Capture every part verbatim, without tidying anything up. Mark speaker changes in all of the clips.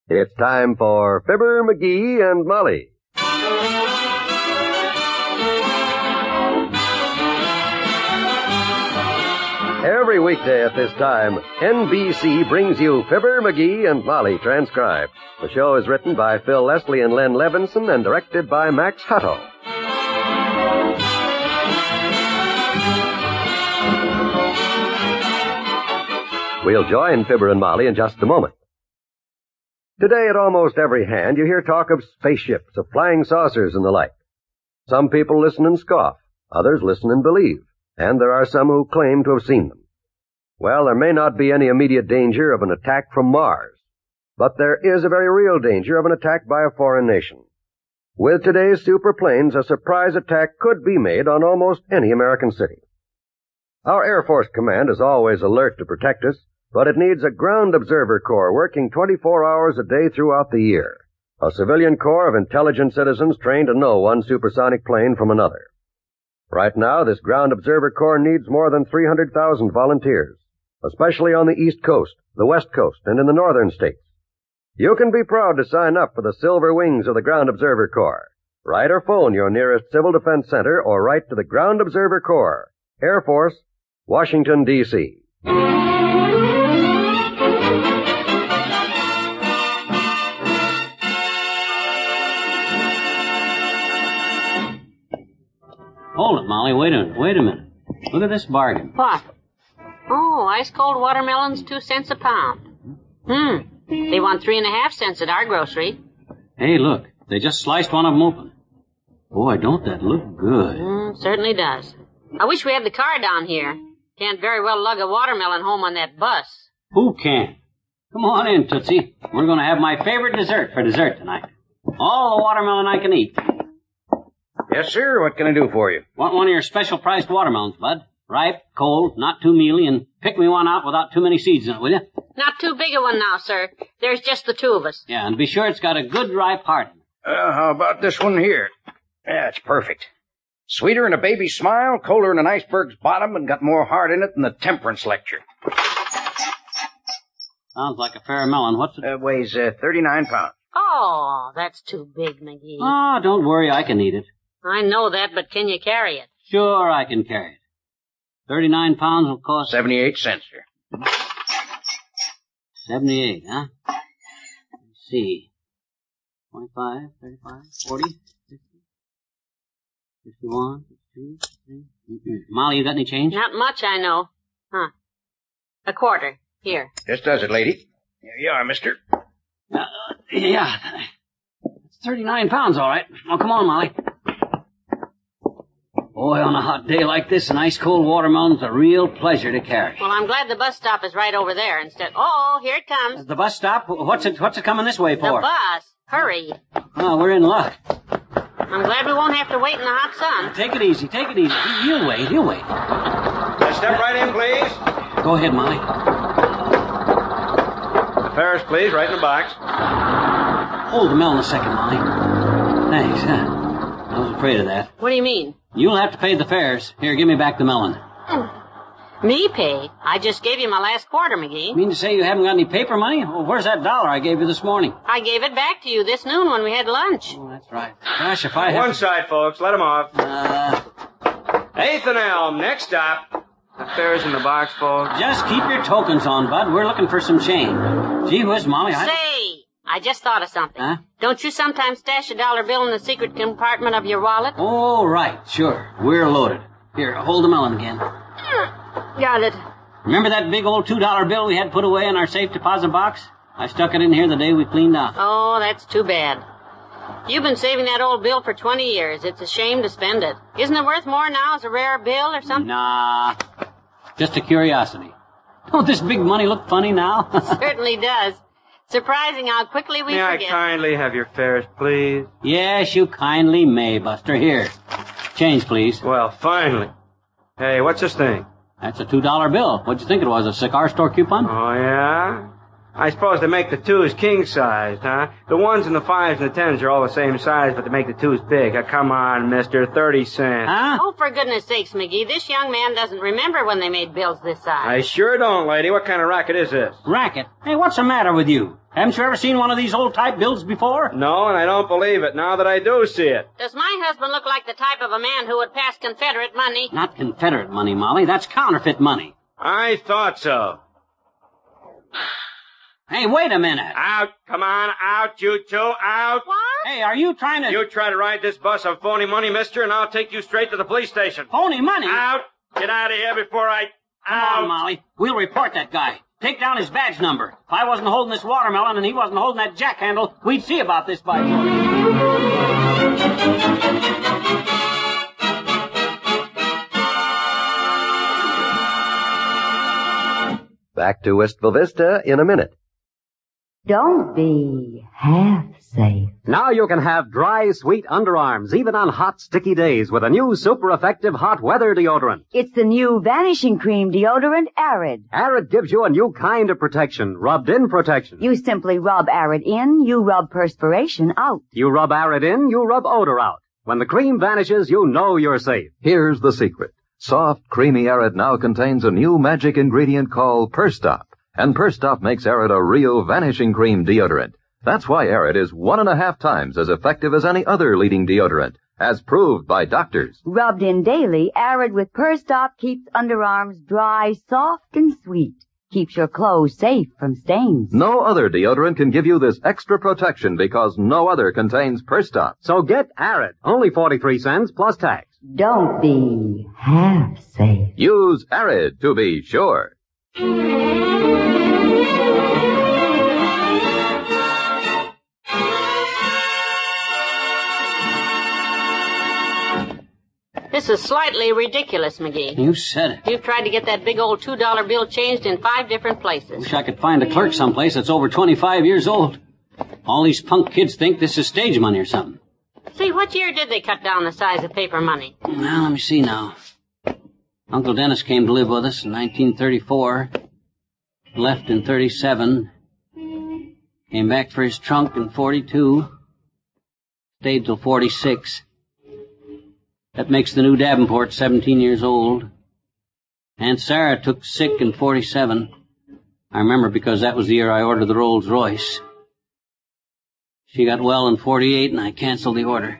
Speaker 1: It's time for Fibber, McGee, and Molly. Every weekday at this time, N B C brings you Fibber, McGee, and Molly transcribed. The show is written by Phil Leslie and Len Levinson and directed by Max Hutto. We'll join Fibber and Molly in just a moment. Today, at almost every hand, you hear talk of spaceships, of flying saucers, and the like. Some people listen and scoff. Others listen and believe. And there are some who claim to have seen them. Well, there may not be any immediate danger of an attack from Mars. But there is a very real danger of an attack by a foreign nation. With today's superplanes, a surprise attack could be made on almost any American city. Our Air Force Command is always alert to protect us, but it needs a ground observer corps working twenty-four hours a day throughout the year. A civilian corps of intelligent citizens trained to know one supersonic plane from another. Right now, this ground observer corps needs more than three hundred thousand volunteers, especially on the East Coast, the West Coast, and in the northern states. You can be proud to sign up for the Silver Wings of the Ground Observer Corps. Write or phone your nearest Civil Defense Center or write to the Ground Observer Corps, Air Force, Washington, D C
Speaker 2: Hold it, Molly. Wait a minute. Wait a minute. Look at this bargain.
Speaker 3: What? Oh, ice-cold watermelons, two cents a pound. Hmm. They want three and a half cents at our grocery.
Speaker 2: Hey, look. They just sliced one of them open. Boy, don't that look good.
Speaker 3: Mm, certainly does. I wish we had the car down here. Can't very well lug a watermelon home on that bus.
Speaker 2: Who can? Come on in, Tootsie. We're going to have my favorite dessert for dessert tonight. All the watermelon I can eat.
Speaker 4: Yes, sir. What can I do for you?
Speaker 2: Want one of your special priced watermelons, Bud? Ripe, cold, not too mealy, and pick me one out without too many seeds in it, will you?
Speaker 3: Not too big a one now, sir. There's just the two of us.
Speaker 2: Yeah, and be sure it's got a good ripe heart in it.
Speaker 4: Uh, how about this one here? Yeah, it's perfect. Sweeter than a baby's smile, colder than an iceberg's bottom, and got more heart in it than the temperance lecture.
Speaker 2: Sounds like a fair melon. What's it?
Speaker 4: Uh, weighs uh, thirty-nine pounds.
Speaker 3: Oh, that's too big, McGee.
Speaker 2: Oh, don't worry. I can eat it.
Speaker 3: I know that, but can you carry it?
Speaker 2: Sure, I can carry it. Thirty-nine pounds will cost...
Speaker 4: Seventy-eight cents, sir.
Speaker 2: Seventy-eight, huh? Let's see. Twenty-five, thirty-five, forty, fifty, fifty-one, fifty-two, fifty-three. Molly, you got any change?
Speaker 3: Not much, I know. Huh. A quarter. Here.
Speaker 4: This does it, lady. Here you are, mister.
Speaker 2: Uh, yeah. It's thirty-nine pounds, all right. Oh, come on, Molly. Boy, on a hot day like this, an ice-cold watermelon's a real pleasure to carry.
Speaker 3: Well, I'm glad the bus stop is right over there instead. Oh, here it comes.
Speaker 2: The bus stop? What's it, what's it coming this way for?
Speaker 3: The bus. Hurry.
Speaker 2: Oh, we're in luck.
Speaker 3: I'm glad we won't have to wait in the hot sun.
Speaker 2: Take it easy, take it easy. He'll wait, he'll wait.
Speaker 5: Uh, step right in, please.
Speaker 2: Go ahead, Molly.
Speaker 5: Fares, please, right in the box.
Speaker 2: Hold the melon a second, Molly. Thanks, huh? I was afraid of that.
Speaker 3: What do you mean?
Speaker 2: You'll have to pay the fares. Here, give me back the melon.
Speaker 3: Me pay? I just gave you my last quarter, McGee.
Speaker 2: You mean to say you haven't got any paper money? Well, where's that dollar I gave you this morning?
Speaker 3: I gave it back to you this noon when we had lunch.
Speaker 2: Oh, that's right. Gosh, if I had...
Speaker 5: One side, folks. Let them off.
Speaker 2: Uh...
Speaker 5: Eighth and Elm. Next stop. The fares in the box, folks.
Speaker 2: Just keep your tokens on, Bud. We're looking for some change. Gee whiz, Molly, I...
Speaker 3: Say, I just thought of something.
Speaker 2: Huh?
Speaker 3: Don't you sometimes stash a dollar bill in the secret compartment of your wallet?
Speaker 2: Oh, right. Sure. We're loaded. Here, hold the melon again.
Speaker 3: Got it.
Speaker 2: Remember that big old two dollar bill we had put away in our safe deposit box? I stuck it in here the day we cleaned out.
Speaker 3: Oh, that's too bad. You've been saving that old bill for twenty years. It's a shame to spend it. Isn't it worth more now as a rare bill or something?
Speaker 2: Nah. Just a curiosity. Don't this big money look funny now?
Speaker 3: Certainly does. Surprising how quickly we
Speaker 5: May
Speaker 3: forget.
Speaker 5: I kindly have your fares, please?
Speaker 2: Yes, you kindly may, Buster. Here. Change, please.
Speaker 5: Well, finally. Hey, what's this thing?
Speaker 2: That's a two dollar bill. What'd you think it was, a cigar store coupon?
Speaker 5: Oh, yeah? I suppose they make the twos king-sized, huh? The ones and the fives and the tens are all the same size, but they make the twos big. Uh, come on, mister. thirty cents.
Speaker 2: Huh?
Speaker 3: Oh, for goodness sakes, McGee, this young man doesn't remember when they made bills this size.
Speaker 5: I sure don't, lady. What kind of racket is this?
Speaker 2: Racket? Hey, what's the matter with you? Haven't you ever seen one of these old type bills before?
Speaker 5: No, and I don't believe it now that I do see it.
Speaker 3: Does my husband look like the type of a man who would pass Confederate money?
Speaker 2: Not Confederate money, Molly. That's counterfeit money.
Speaker 5: I thought so.
Speaker 2: Hey, wait a minute.
Speaker 5: Out. Come on, out, you two, out.
Speaker 3: What?
Speaker 2: Hey, are you trying to...
Speaker 5: You try to ride this bus of phony money, mister, and I'll take you straight to the police station.
Speaker 2: Phony money?
Speaker 5: Out. Get out of here before I...
Speaker 2: Come
Speaker 5: Out.
Speaker 2: on, Molly. We'll report that guy. Take down his badge number. If I wasn't holding this watermelon and he wasn't holding that jack handle, we'd see about this by
Speaker 1: Back to Wistful Vista in a minute.
Speaker 6: Don't be half safe.
Speaker 7: Now you can have dry, sweet underarms, even on hot, sticky days, with a new super effective hot weather deodorant.
Speaker 6: It's the new Vanishing Cream deodorant Arid.
Speaker 7: Arid gives you a new kind of protection, rubbed-in protection.
Speaker 6: You simply rub Arid in, you rub perspiration out.
Speaker 7: You rub Arid in, you rub odor out. When the cream vanishes, you know you're safe.
Speaker 8: Here's the secret. Soft, creamy Arid now contains a new magic ingredient called Perstop. And Perstop makes Arid a real Vanishing Cream deodorant. That's why Arid is one and a half times as effective as any other leading deodorant, as proved by doctors.
Speaker 6: Rubbed in daily, Arid with Perstop keeps underarms dry, soft, and sweet. Keeps your clothes safe from stains.
Speaker 8: No other deodorant can give you this extra protection because no other contains Perstop.
Speaker 7: So get Arid, only forty-three cents plus tax.
Speaker 6: Don't be half safe.
Speaker 8: Use Arid to be sure.
Speaker 3: This is slightly ridiculous, McGee.
Speaker 2: You said it.
Speaker 3: You've tried to get that big old two dollar bill changed in five different places.
Speaker 2: Wish I could find a clerk someplace that's over twenty-five years old. All these punk kids think this is stage money or something.
Speaker 3: See, what year did they cut down the size of paper money?
Speaker 2: Well, let me see now. Uncle Dennis came to live with us in nineteen thirty-four. Left in thirty-seven. Came back for his trunk in forty-two. Stayed till forty-six. That makes the new Davenport seventeen years old. Aunt Sarah took sick in forty-seven. I remember because that was the year I ordered the Rolls Royce. She got well in forty-eight and I canceled the order.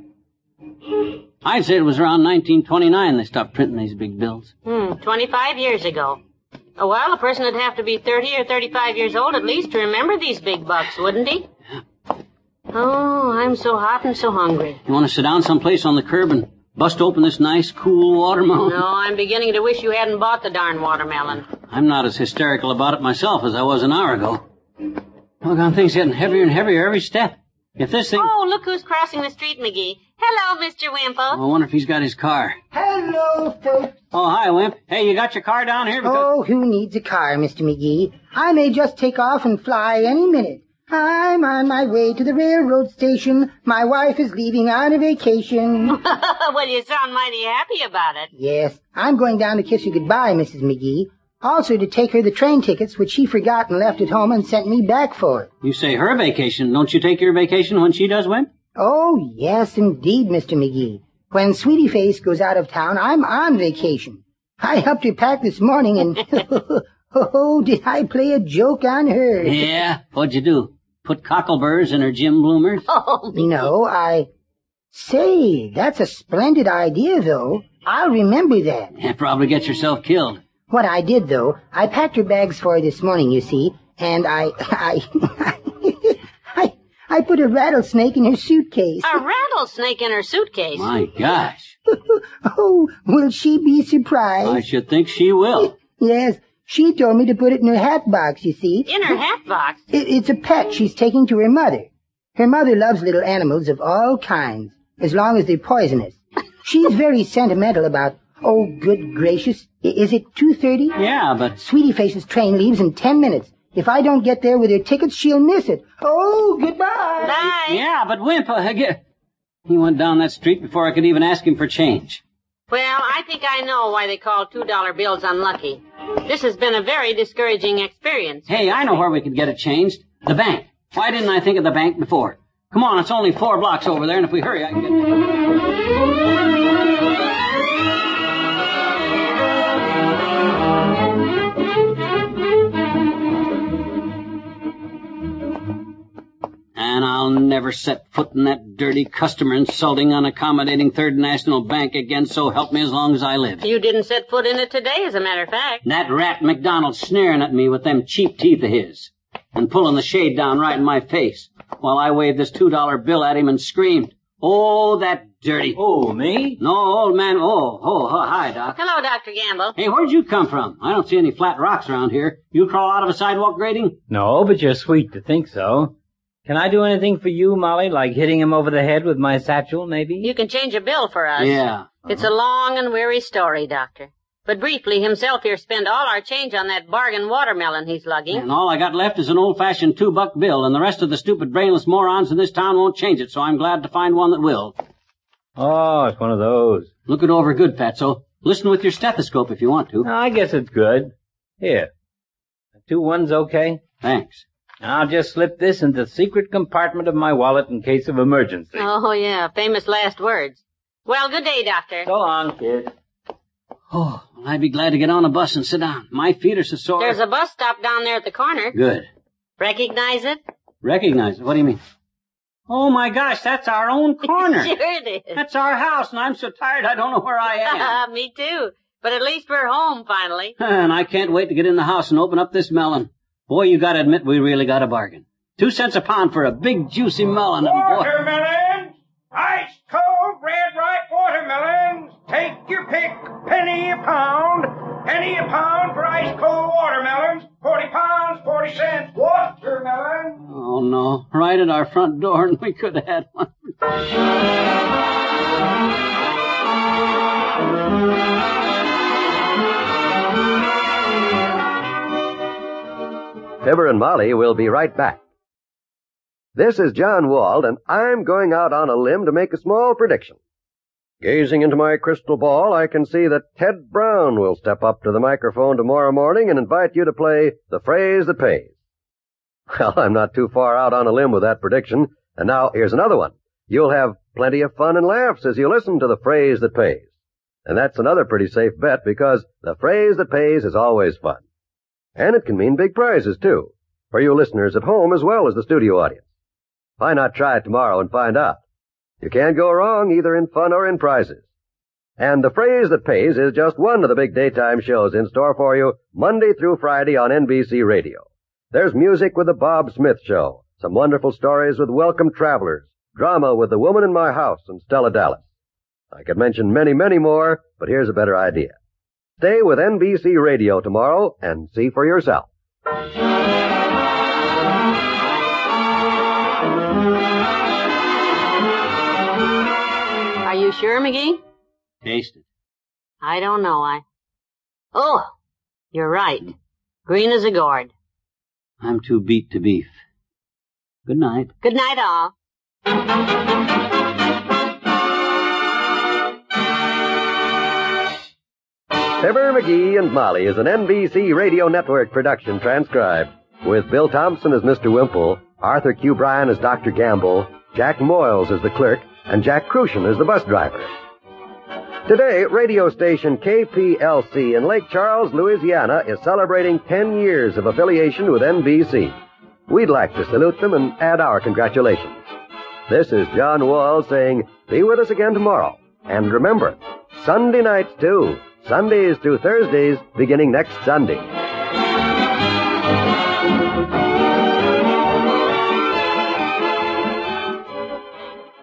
Speaker 2: I'd say it was around nineteen twenty-nine they stopped printing these big bills.
Speaker 3: Hmm, twenty-five years ago. Oh, well, a person would have to be thirty or thirty-five years old at least to remember these big bucks, wouldn't he?
Speaker 2: Yeah.
Speaker 3: Oh, I'm so hot and so hungry.
Speaker 2: You want to sit down someplace on the curb and bust open this nice, cool watermelon?
Speaker 3: No, I'm beginning to wish you hadn't bought the darn watermelon.
Speaker 2: I'm not as hysterical about it myself as I was an hour ago. Doggone thing's getting heavier and heavier every step. If this thing...
Speaker 3: Oh, look who's crossing the street, McGee. Hello, Mister Wimple.
Speaker 2: I wonder if he's got his car.
Speaker 9: Hello, folks.
Speaker 2: Oh, hi, Wimp. Hey, you got your car down here? Because...
Speaker 9: Oh, who needs a car, Mister McGee? I may just take off and fly any minute. I'm on my way to the railroad station. My wife is leaving on a vacation.
Speaker 3: Well, you sound mighty happy about it.
Speaker 9: Yes, I'm going down to kiss her goodbye, Missus McGee. Also to take her the train tickets, which she forgot and left at home and sent me back for.
Speaker 2: You say her vacation. Don't you take your vacation when she does, Wimp?
Speaker 9: Oh, yes, indeed, Mister McGee. When Sweetie Face goes out of town, I'm on vacation. I helped her pack this morning and... oh, did I play a joke on her?
Speaker 2: Yeah, what'd you do? Put cockleburs in her gym bloomers?
Speaker 3: Oh,
Speaker 9: No, I... Say, that's a splendid idea, though. I'll remember that.
Speaker 2: Yeah, probably get yourself killed.
Speaker 9: What I did, though, I packed her bags for her this morning, you see, and I... I... I, I put a rattlesnake in her suitcase.
Speaker 3: a rattlesnake in her suitcase.
Speaker 2: My gosh.
Speaker 9: Oh, will she be surprised?
Speaker 2: I should think she will.
Speaker 9: Yes, she told me to put it in her hat box, you see.
Speaker 3: In her hat box.
Speaker 9: It, it's a pet she's taking to her mother. Her mother loves little animals of all kinds, as long as they're poisonous. She's very sentimental about, oh, good gracious, I- is it two thirty?
Speaker 2: Yeah, but...
Speaker 9: Sweetie Face's train leaves in ten minutes. If I don't get there with her tickets, she'll miss it. Oh, goodbye.
Speaker 3: Bye.
Speaker 2: Yeah, but Wimp, uh, get... He went down that street before I could even ask him for change.
Speaker 3: Well, I think I know why they call two dollar bills unlucky. This has been a very discouraging experience.
Speaker 2: Hey, I know where we could get it changed. The bank. Why didn't I think of the bank before? Come on, it's only four blocks over there, and if we hurry, I can get there. And I'll never set foot in that dirty, customer-insulting, unaccommodating Third National Bank again, so help me as long as I live.
Speaker 3: You didn't set foot in it today, as a matter of fact.
Speaker 2: That rat McDonald sneering at me with them cheap teeth of his and pulling the shade down right in my face while I waved this two dollar bill at him and screamed, "Oh, that dirty..."
Speaker 10: Oh, me?
Speaker 2: No, old man. Oh, oh, oh, hi, Doc.
Speaker 3: Hello, Doctor Gamble.
Speaker 2: Hey, where'd you come from? I don't see any flat rocks around here. You crawl out of a sidewalk grating?
Speaker 10: No, but you're sweet to think so. Can I do anything for you, Molly, like hitting him over the head with my satchel, maybe?
Speaker 3: You can change a bill for us.
Speaker 2: Yeah.
Speaker 3: It's a long and weary story, Doctor. But briefly, himself here spent all our change on that bargain watermelon he's lugging.
Speaker 2: And all I got left is an old-fashioned two-buck bill, and the rest of the stupid brainless morons in this town won't change it, so I'm glad to find one that will.
Speaker 10: Oh, it's one of those.
Speaker 2: Look it over good, Fatso. Listen with your stethoscope if you want to.
Speaker 10: No, I guess it's good. Here. Two ones okay?
Speaker 2: Thanks.
Speaker 10: I'll just slip this into the secret compartment of my wallet in case of emergency.
Speaker 3: Oh, yeah, famous last words. Well, good day, Doctor.
Speaker 10: So long, kid.
Speaker 2: Oh, well, I'd be glad to get on a bus and sit down. My feet are so sore.
Speaker 3: There's a bus stop down there at the corner.
Speaker 2: Good.
Speaker 3: Recognize it?
Speaker 2: Recognize it? What do you mean? Oh, my gosh, that's our own corner.
Speaker 3: Sure it is.
Speaker 2: That's our house, and I'm so tired I don't know where I am.
Speaker 3: Me too. But at least we're home, finally.
Speaker 2: And I can't wait to get in the house and open up this melon. Boy, you gotta admit we really got a bargain. Two cents a pound for a big, juicy melon. And boy...
Speaker 4: Watermelons! Ice cold, red ripe watermelons! Take your pick, penny a pound. Penny a pound for ice cold watermelons. Forty pounds, forty cents. Watermelon!
Speaker 2: Oh, no. Right at our front door, and we could have had one.
Speaker 1: Fibber and Molly will be right back. This is John Wald, and I'm going out on a limb to make a small prediction. Gazing into my crystal ball, I can see that Ted Brown will step up to the microphone tomorrow morning and invite you to play The Phrase That Pays. Well, I'm not too far out on a limb with that prediction, and now here's another one. You'll have plenty of fun and laughs as you listen to The Phrase That Pays. And that's another pretty safe bet, because The Phrase That Pays is always fun. And it can mean big prizes, too, for you listeners at home as well as the studio audience. Why not try it tomorrow and find out? You can't go wrong either in fun or in prizes. And The Phrase That Pays is just one of the big daytime shows in store for you Monday through Friday on N B C Radio. There's music with The Bob Smith Show, some wonderful stories with Welcome Travelers, drama with The Woman in My House and Stella Dallas. I could mention many, many more, but here's a better idea. Stay with N B C Radio tomorrow and see for yourself.
Speaker 3: Are you sure, McGee?
Speaker 2: Taste it.
Speaker 3: I don't know. I... Oh, you're right. Green as a gourd.
Speaker 2: I'm too beat to beef. Good night.
Speaker 3: Good night, all.
Speaker 1: Fibber, McGee, and Molly is an N B C Radio Network production transcribed, with Bill Thompson as Mister Wimple, Arthur Q. Bryan as Doctor Gamble, Jack Moyles as the clerk, and Jack Crucian as the bus driver. Today, radio station K P L C in Lake Charles, Louisiana, is celebrating ten years of affiliation with N B C. We'd like to salute them and add our congratulations. This is John Wall saying, be with us again tomorrow. And remember, Sunday nights, too. Sundays through Thursdays, beginning next Sunday.